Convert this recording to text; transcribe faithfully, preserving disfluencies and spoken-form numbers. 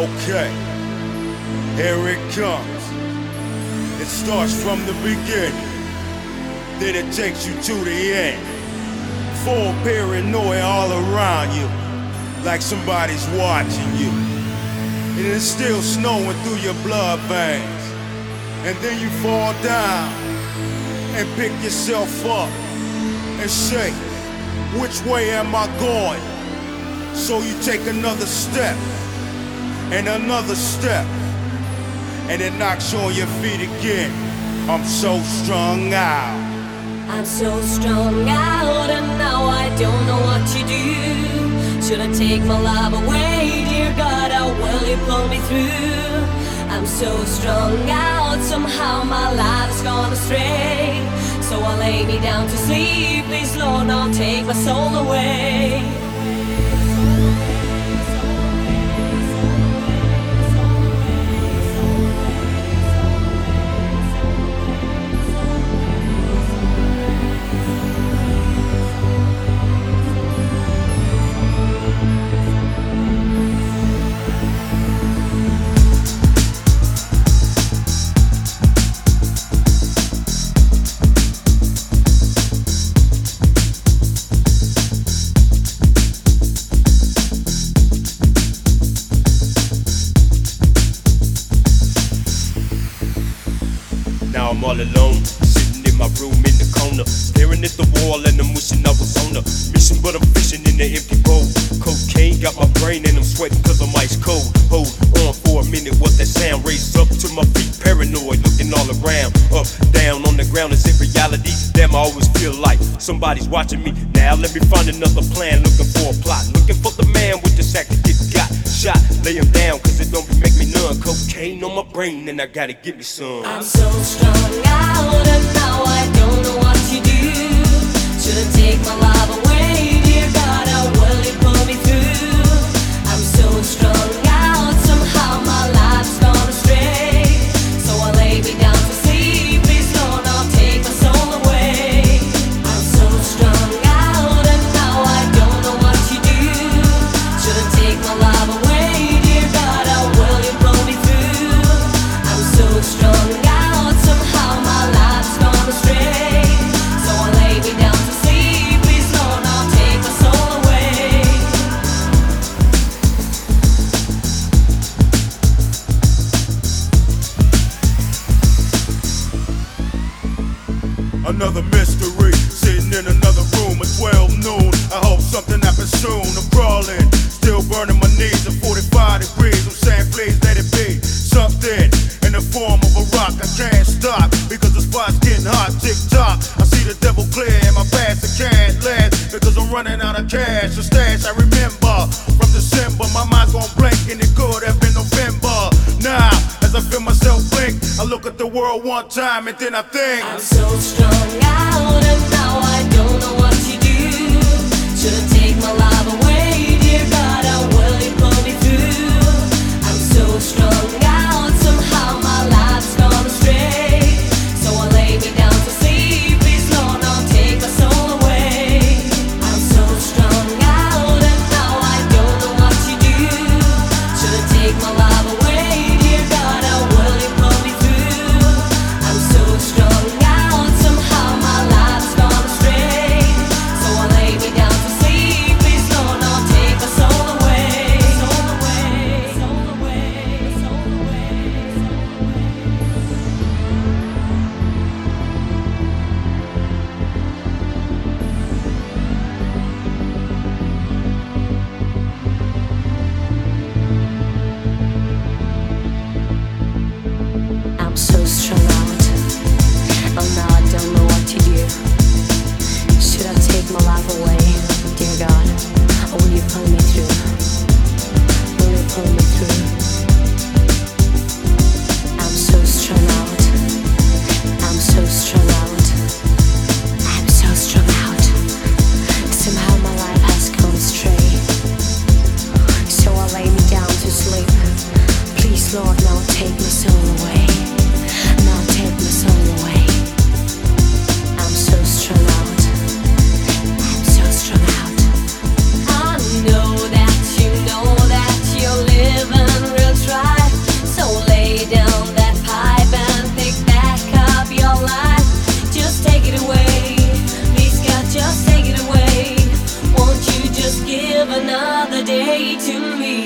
Okay, here it comes. It starts from the beginning, then it takes you to the end. Full paranoia all around you, like somebody's watching you. And it's still snowing through your blood veins. And then you fall down and pick yourself up and say, which way am I going? So you take another step and another step, and it knocks you on your feet again. I'm so strung out. I'm so strung out, and now I don't know what to do. Should I take my love away? Dear God, how will you pull me through? I'm so strung out, somehow my life's gone astray. So I'll lay me down to sleep. Please, Lord, don't take my soul away. Now I'm all alone, sitting in my room in the corner, staring at the wall and I'm wishing I was on a mission, but I'm fishing in the empty bowl. Cocaine got my brain and I'm sweating cause I'm ice cold. Hold on for a minute, what that sound? Raised up to my feet, paranoid, looking all around. Up, down, on the ground, is it reality? Damn, I always feel like somebody's watching me. Now let me find another plan, looking for a plot, looking for the man with the sack that get got shot. Lay him down cause it don't make me numb. Cocaine on my brain and I gotta get me some. I'm so strung out, and now I don't know what to do. Should I take my love away? Dear God, how will you pull me through? I'm so strung out, somehow my life's gone astray. So I lay me down to sleep. Please, Lord, don't take my soul away. I'm so strung out, and now I don't know what to do. Should I take my love away? Dear God, how will you pull me through? I'm so strung out, somehow my life's gone astray. So I lay me down to sleep. Please, Lord, don't take my soul away. Another mystery, sitting in another room at twelve noon. I hope something happens soon. I'm crawling, still burning my knees at forty-five degrees. I'm saying please let it be something in the form of a rock. I can't stop because the spot's getting hot. Tick tock, I see the devil clear and my past I can't last because I'm running out of cash. The stash I remember from December, my mind's gone blank and it could have been November. Now, as I feel myself blink, I look at the world one time and then I think I'm so strung out, and now I don't know what to do. Should I take my love away? Dear God, how will you pull me through? I'm so strung out, somehow my life's gone astray. So I lay me down to sleep. Please, Lord, don't take my soul away. I'm so strung out, and now I don't know what to do. Should I take my love away? Dear God, how will you pull me through? I'm so strung out, somehow my life's gone way to me.